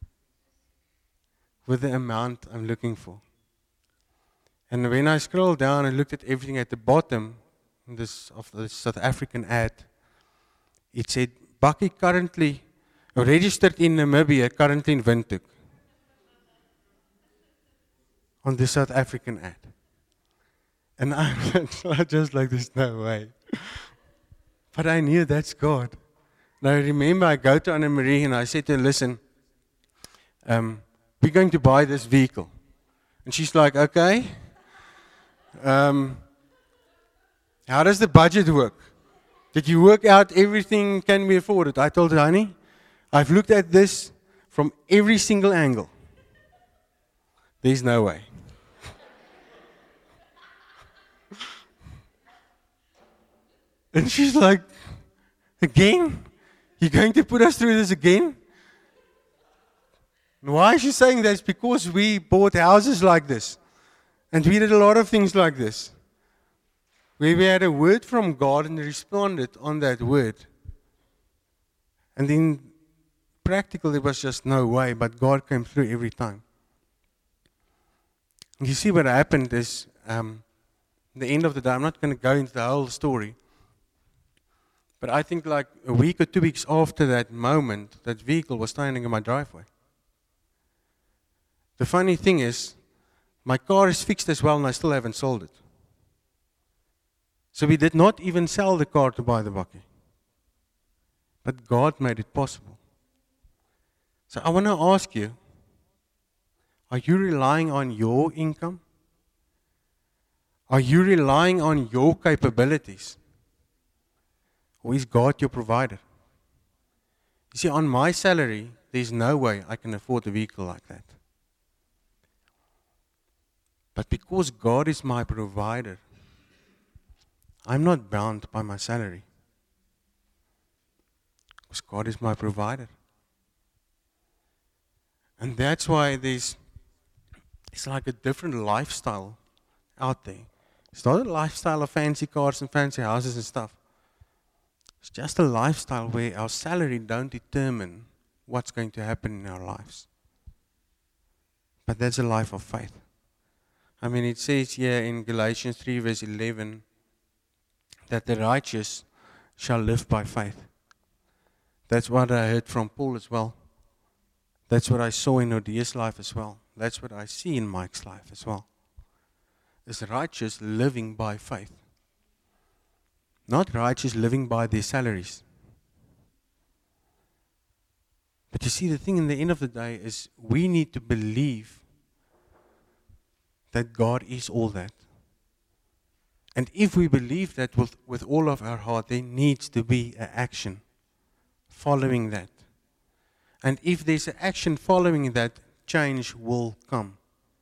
with the amount I'm looking for. And when I scrolled down and looked at everything at the bottom this, of the South African ad, it said, bakkie currently, registered in Namibia, currently in Windhoek. On the South African ad. And I'm just like, there's no way. But I knew that's God. And I remember I go to Anna Marie and I said to her, listen, um, we're going to buy this vehicle. And she's like, okay. Um, how does the budget work? Did you work out everything can be afforded? I told her, honey, I've looked at this from every single angle. There's no way. And she's like, again? You're going to put us through this again? And why is she saying that? It's because we bought houses like this. And we did a lot of things like this. Where we had a word from God and responded on that word. And in practical, there was just no way, but God came through every time. And you see what happened is, um, at the end of the day, I'm not going to go into the whole story. But I think like a week or two weeks after that moment, that vehicle was standing in my driveway. The funny thing is, my car is fixed as well and I still haven't sold it. So we did not even sell the car to buy the bakkie. But God made it possible. So I want to ask you, are you relying on your income? Are you relying on your capabilities? Or is God your provider? You see, on my salary, there's no way I can afford a vehicle like that. But because God is my provider, I'm not bound by my salary. Because God is my provider. And that's why there's, it's like a different lifestyle out there. It's not a lifestyle of fancy cars and fancy houses and stuff. It's just a lifestyle where our salary don't determine what's going to happen in our lives. But that's a life of faith. I mean, it says here in Galatians three verse eleven that the righteous shall live by faith. That's what I heard from Paul as well. That's what I saw in Odea's life as well. That's what I see in Mike's life as well. Is righteous living by faith. Not righteous living by their salaries. But you see, the thing in the end of the day is we need to believe that God is all that. And if we believe that with, with all of our heart, there needs to be an action following that. And if there's an action following that, change will come.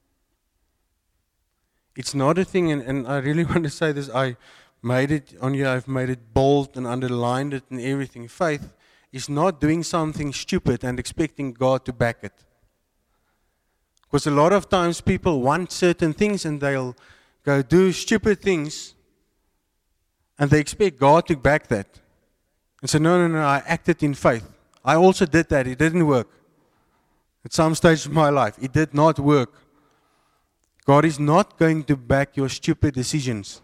It's not a thing, and, and I really want to say this, I made it on you, I've made it bold and underlined it and everything. Faith is not doing something stupid and expecting God to back it. Because a lot of times people want certain things and they'll go do stupid things and they expect God to back that. And say, no, no, no, I acted in faith. I also did that. It didn't work. At some stage of my life, it did not work. God is not going to back your stupid decisions.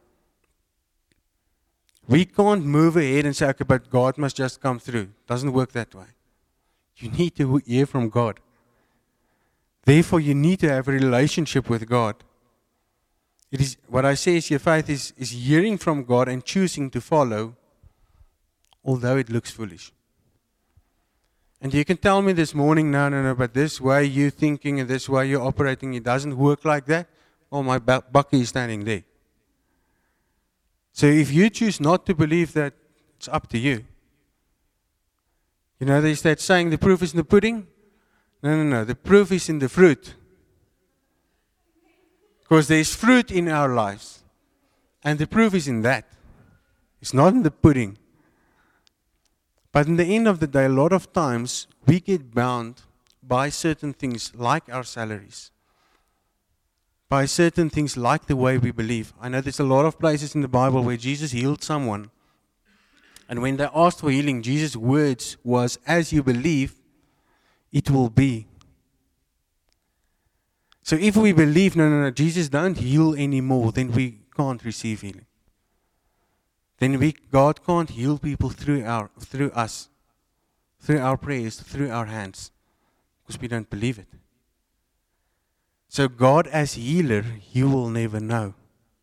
We can't move ahead and say, okay, but God must just come through. It doesn't work that way. You need to hear from God. Therefore, you need to have a relationship with God. It is what I say is your faith is, is hearing from God and choosing to follow, although it looks foolish. And you can tell me this morning, no, no, no, but this way you're thinking and this way you're operating, it doesn't work like that. Well, my bucky is standing there. So if you choose not to believe that, it's up to you. You know, there's that saying, the proof is in the pudding. No, no, no. The proof is in the fruit. Because there's fruit in our lives. And the proof is in that. It's not in the pudding. But in the end of the day, a lot of times, we get bound by certain things like our salaries. By certain things like the way we believe. I know there's a lot of places in the Bible where Jesus healed someone. And when they asked for healing, Jesus' words was, as you believe, it will be. So if we believe, no, no, no, Jesus don't heal anymore, then we can't receive healing. Then we, God can't heal people through our, through us, through our prayers, through our hands, because we don't believe it. So God as healer, you will never know.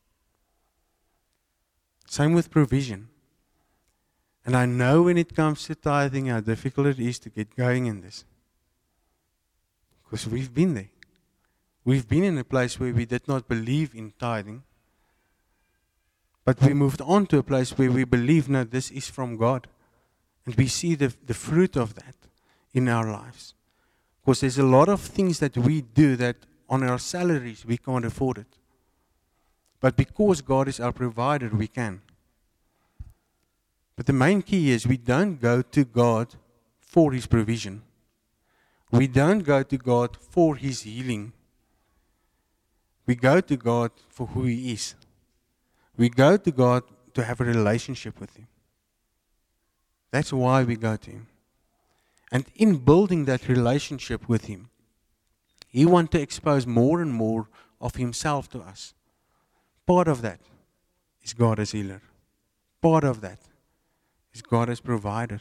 Same with provision. And I know when it comes to tithing how difficult it is to get going in this. Because we've been there. We've been in a place where we did not believe in tithing. But we moved on to a place where we believe, no, this is from God. And we see the, the fruit of that in our lives. Because there's a lot of things that we do that on our salaries we can't afford it. But because God is our provider, we can. But the main key is we don't go to God for His provision. We don't go to God for His healing. We go to God for who He is. We go to God to have a relationship with Him. That's why we go to Him. And in building that relationship with Him, He wants to expose more and more of Himself to us. Part of that is God as healer. Part of that is God as provider.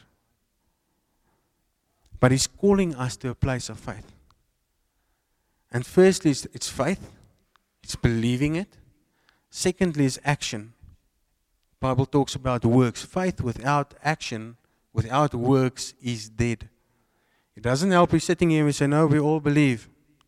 But He's calling us to a place of faith. And firstly, it's, it's faith. It's believing it. Secondly, is action. The Bible talks about works. Faith without action, without works, is dead. It doesn't help you sitting here and say, no, we all believe.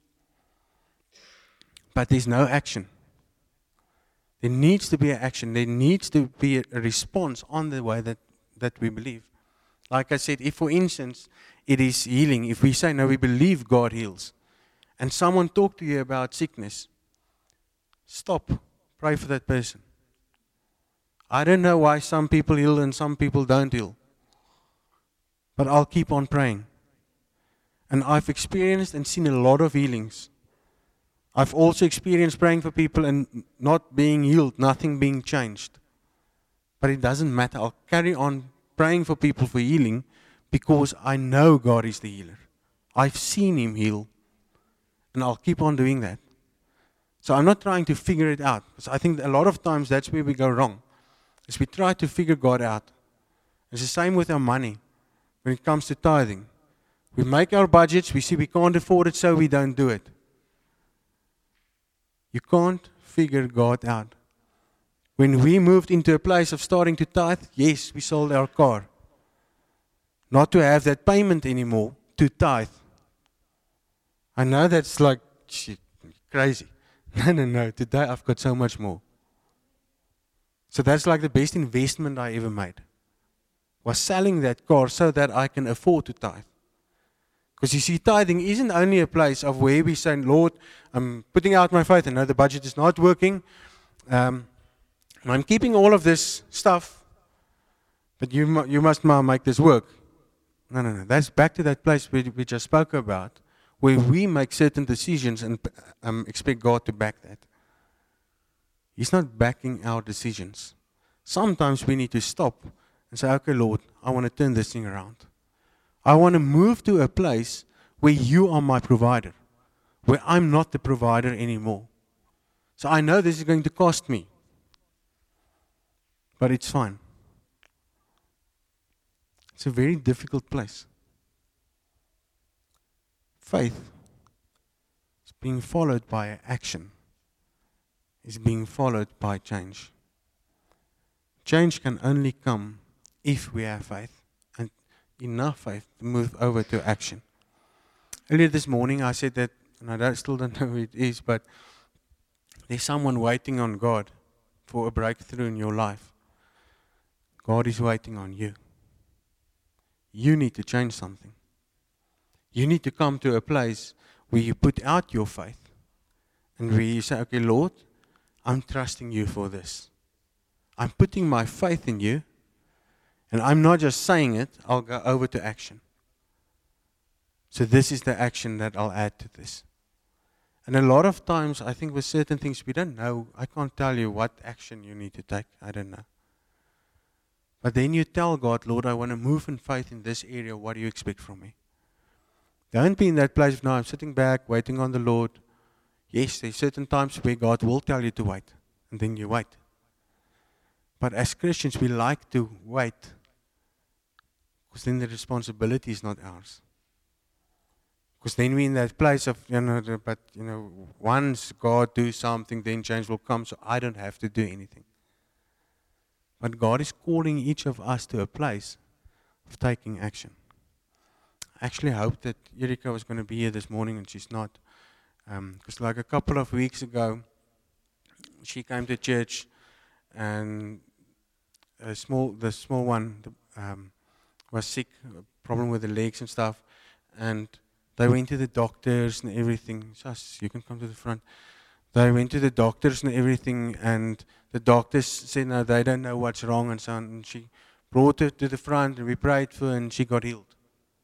But there's no action. There needs to be an action. There needs to be a response on the way that, that we believe. Like I said, if for instance, it is healing, if we say, no, we believe God heals, and someone talk to you about sickness, stop. Pray for that person. I don't know why some people heal and some people don't heal. But I'll keep on praying. And I've experienced and seen a lot of healings. I've also experienced praying for people and not being healed, nothing being changed. But it doesn't matter. I'll carry on praying for people for healing because I know God is the healer. I've seen Him heal. And I'll keep on doing that. So I'm not trying to figure it out. Because I think a lot of times that's where we go wrong. Is we try to figure God out. It's the same with our money. When it comes to tithing. We make our budgets. We see we can't afford it, so we don't do it. You can't figure God out. When we moved into a place of starting to tithe, yes, we sold our car. Not to have that payment anymore, to tithe. I know that's like, shit, crazy. No, no, no. Today I've got so much more. So that's like the best investment I ever made. Was selling that car so that I can afford to tithe. Because you see, tithing isn't only a place of where we say, Lord, I'm putting out my faith, and now the budget is not working. Um, I'm keeping all of this stuff, but you, mu- you must ma- make this work. No, no, no. That's back to that place we, we just spoke about, where we make certain decisions and um, expect God to back that. He's not backing our decisions. Sometimes we need to stop and say, okay, Lord, I want to turn this thing around. I want to move to a place where you are my provider, where I'm not the provider anymore. So I know this is going to cost me, but it's fine. It's a very difficult place. Faith is being followed by action, is being followed by change. Change can only come if we have faith, and enough faith to move over to action. Earlier this morning I said that, and I don't, still don't know who it is, but there's someone waiting on God for a breakthrough in your life. God is waiting on you. You need to change something. You need to come to a place where you put out your faith and where you say, okay, Lord, I'm trusting you for this. I'm putting my faith in you, and I'm not just saying it, I'll go over to action. So this is the action that I'll add to this. And a lot of times, I think with certain things, we don't know. I can't tell you what action you need to take. I don't know. But then you tell God, Lord, I want to move in faith in this area. What do you expect from me? Don't be in that place of, no, I'm sitting back, waiting on the Lord. Yes, there's certain times where God will tell you to wait, and then you wait. But as Christians, we like to wait, because then the responsibility is not ours. Because then we're in that place of, you know, the- but, you know, once God do something, then change will come, so I don't have to do anything. But God is calling each of us to a place of taking action. I actually hoped that Erika was going to be here this morning, and she's not. Because um, like a couple of weeks ago, she came to church, and a small, the small one um, was sick, a problem with the legs and stuff, and they went to the doctors and everything. Sus, you can come to the front. They went to the doctors and everything, and the doctors said, no, they don't know what's wrong and so on. And she brought her to the front, and we prayed for her, and she got healed.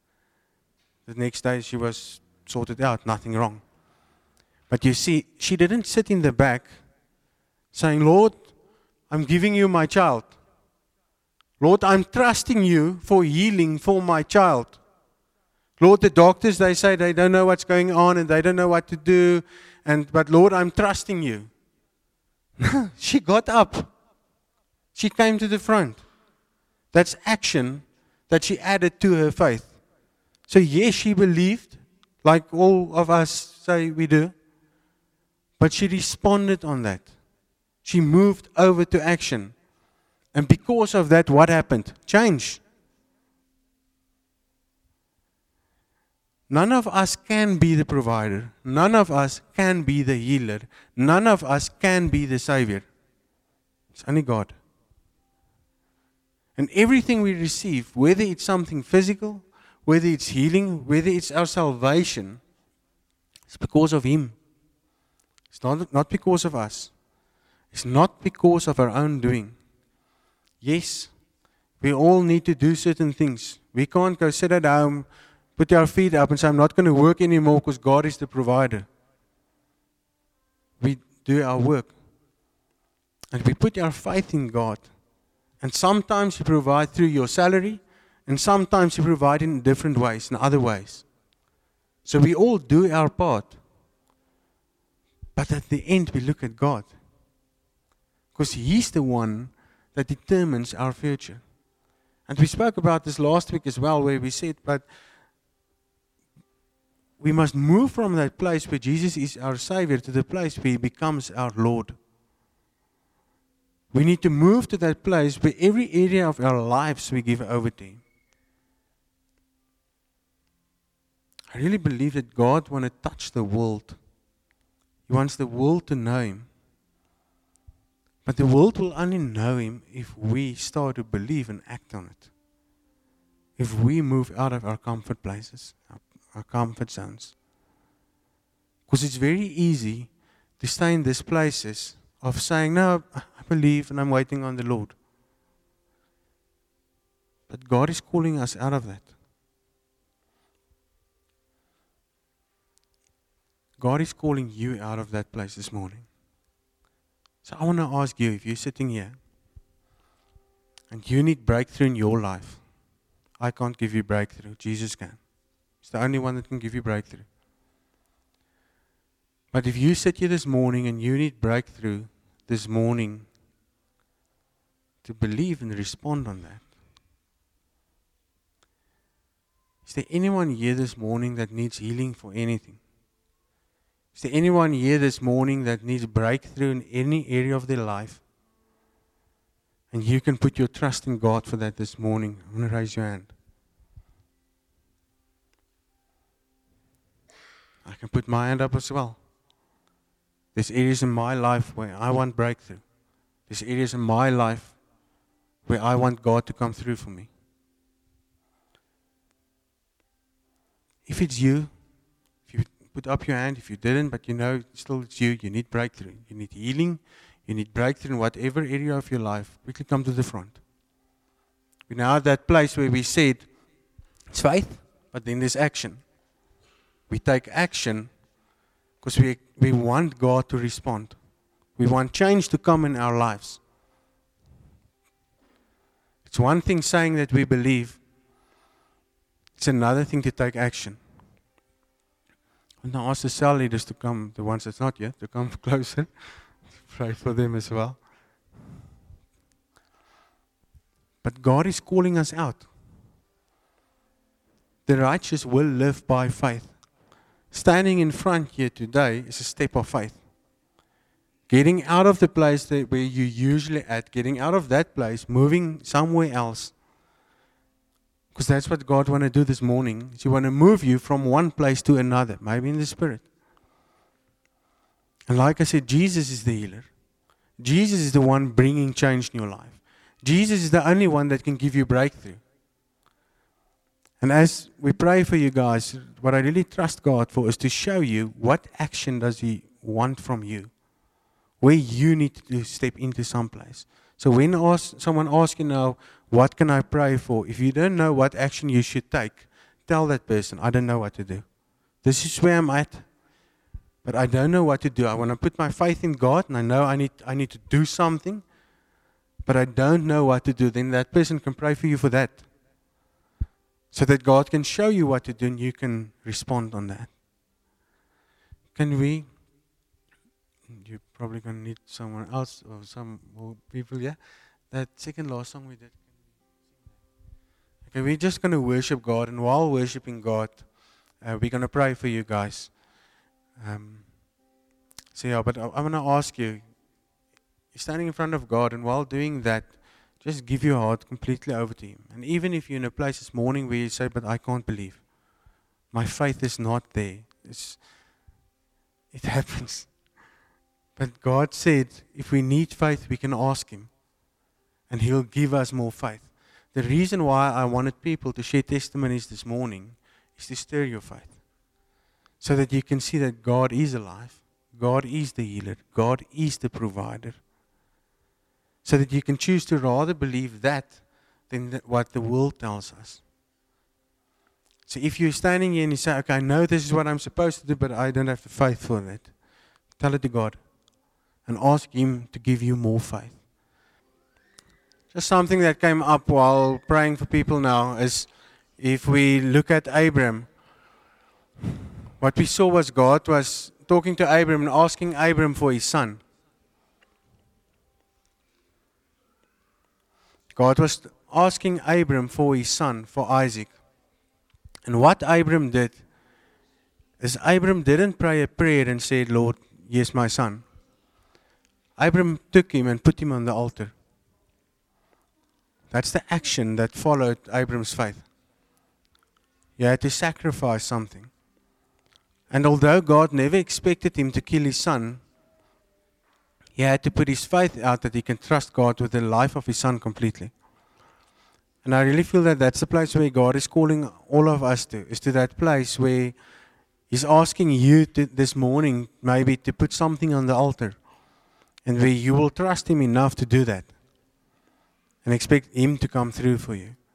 The next day she was sorted out, nothing wrong. But you see, she didn't sit in the back saying, Lord, I'm giving you my child. Lord, I'm trusting you for healing for my child. Lord, the doctors, they say they don't know what's going on and they don't know what to do. And but Lord, I'm trusting you. She got up. She came to the front. That's action that she added to her faith. So yes, she believed, like all of us say we do. But she responded on that. She moved over to action. And because of that, what happened? Change. None of us can be the provider. None of us can be the healer. None of us can be the savior. It's only God. And everything we receive, whether it's something physical, whether it's healing, whether it's our salvation, it's because of Him. It's not, not because of us. It's not because of our own doing. Yes, we all need to do certain things. We can't go sit at home, put our feet up and say, I'm not going to work anymore because God is the provider. We do our work. And we put our faith in God. And sometimes He provides through your salary, and sometimes He provides in different ways, in other ways. So we all do our part. But at the end, we look at God. Because He's the one that determines our future. And we spoke about this last week as well, where we said, but we must move from that place where Jesus is our Savior to the place where He becomes our Lord. We need to move to that place where every area of our lives we give over to Him. I really believe that God wants to touch the world. He wants the world to know Him. But the world will only know Him if we start to believe and act on it. If we move out of our comfort places, our, our comfort zones. Because it's very easy to stay in these places of saying, no, I believe and I'm waiting on the Lord. But God is calling us out of that. God is calling you out of that place this morning. So I want to ask you, if you're sitting here and you need breakthrough in your life, I can't give you breakthrough. Jesus can. He's the only one that can give you breakthrough. But if you sit here this morning and you need breakthrough this morning to believe and respond on that, is there anyone here this morning that needs healing for anything? Is there anyone here this morning that needs breakthrough in any area of their life? And you can put your trust in God for that this morning. I'm going to raise your hand. I can put my hand up as well. There's areas in my life where I want breakthrough. There's areas in my life where I want God to come through for me. If it's you, if you put up your hand, if you didn't, but you know still it's you, you need breakthrough. You need healing. You need breakthrough in whatever area of your life. Quickly come to the front. We're now at that place where we said, it's faith, but then there's action. We take action because we, we want God to respond. We want change to come in our lives. It's one thing saying that we believe. It's another thing to take action. I'm going to ask the cell leaders to come, the ones that's not yet, to come closer. Pray for them as well. But God is calling us out. The righteous will live by faith. Standing in front here today is a step of faith. Getting out of the place that where you're usually at, getting out of that place, moving somewhere else. Because that's what God wants to do this morning. He wants to move you from one place to another, maybe in the Spirit. And like I said, Jesus is the healer. Jesus is the one bringing change in your life. Jesus is the only one that can give you breakthrough. And as we pray for you guys, what I really trust God for is to show you what action does He want from you. Where you need to step into some place. So when ask, someone asks you now, what can I pray for? If you don't know what action you should take, tell that person, I don't know what to do. This is where I'm at. But I don't know what to do. I want to put my faith in God, and I know I need I need to do something, but I don't know what to do. Then that person can pray for you for that. So that God can show you what to do, and you can respond on that. Can we? You're probably going to need someone else, or some more people, yeah? That second last song we did. Okay, we're just going to worship God, and while worshiping God, uh, we're going to pray for you guys. Um, so yeah, but I, I want to ask you, you're standing in front of God, and while doing that, just give your heart completely over to Him. And even if you're in a place this morning where you say, but I can't believe, my faith is not there. It's, it happens. But God said, if we need faith, we can ask Him, and He'll give us more faith. The reason why I wanted people to share testimonies this morning is to stir your faith. So that you can see that God is alive. God is the healer. God is the provider. So that you can choose to rather believe that than th- what the world tells us. So if you're standing here and you say, okay, I know this is what I'm supposed to do, but I don't have the faith for that. Tell it to God. And ask Him to give you more faith. Just something that came up while praying for people now is if we look at Abraham. What we saw was God was talking to Abraham and asking Abraham for his son. God was asking Abraham for his son, for Isaac. And what Abraham did is Abraham didn't pray a prayer and said, Lord, here's my son. Abraham took him and put him on the altar. That's the action that followed Abraham's faith. He had to sacrifice something. And although God never expected him to kill his son, He had to put his faith out that he can trust God with the life of his son completely. And I really feel that that's the place where God is calling all of us to, is to that place where He's asking you to, this morning maybe to put something on the altar, and where you will trust Him enough to do that and expect Him to come through for you.